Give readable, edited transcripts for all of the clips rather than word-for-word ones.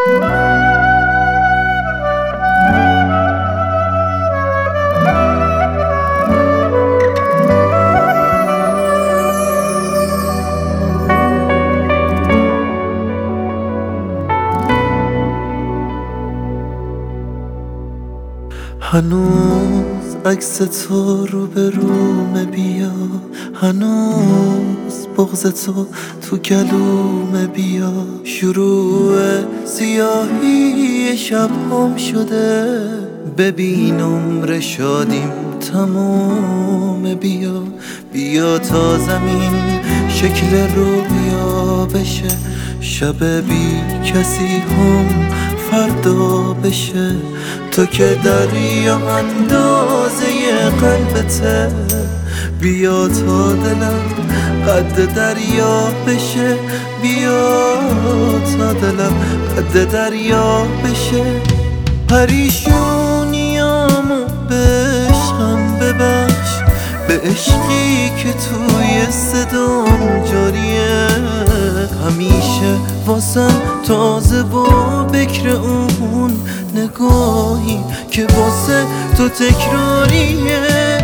هنوز عکس تو رو به رومه بیا، هنوز بغض تو گلومه بیا. شروع سیاهی شب هم شده، ببین عمر شادیم تمومه. بیا بیا تا زمین شکل رویا بشه، شب بی کسی هم فردا بشه. تو که دریا اندازه قلبته، بیا تا دلم قد دریا بشه، بیا تا دلم قد دریا بشه. پریشونیامو به عشقم ببخش، به عشقی که توی صدام جاریه. همیشه واسم تازه و بکر اون نگاهی که واسه تو تکراریه.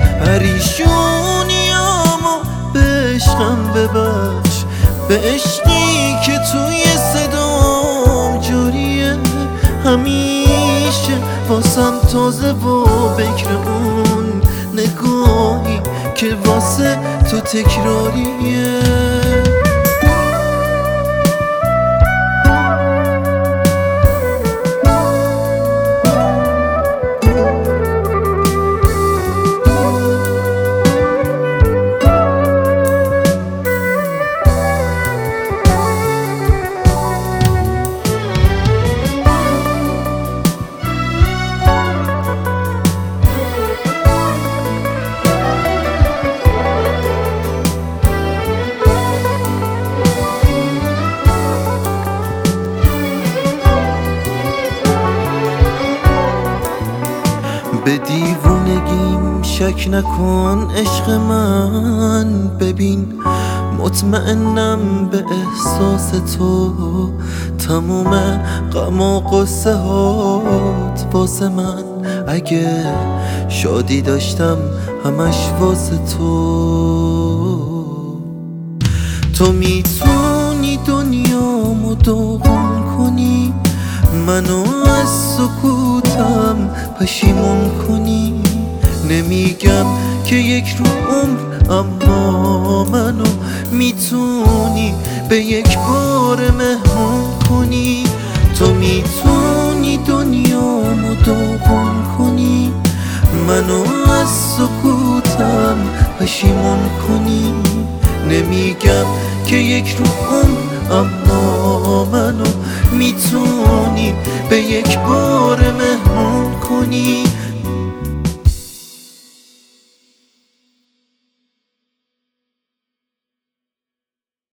پریشونیامو به عشقم ببخش، به عشقی که توی صدام جاریه. همیشه واسم تازه و بکر اون نگاهی که واسه تو تکراریه. به دیوونگیم شک نکن عشق من، ببین مطمئنم به احساس تو. تموم غم و قصه هات واسه من، اگه شادی داشتم همش واسه تو. تو میتونی دنیامو داغون کنی، منو از سکوتم پشیمون کنی. نمیگم که یک رو عمر، اما منو میتونی به یک بار مهمون کنی. تو میتونی دنیامو داغون کنی، منو از سکوتم پشیمون کنی. نمیگم که یک رو عمر، اما منو میتونی به یک بار مهمون کنی.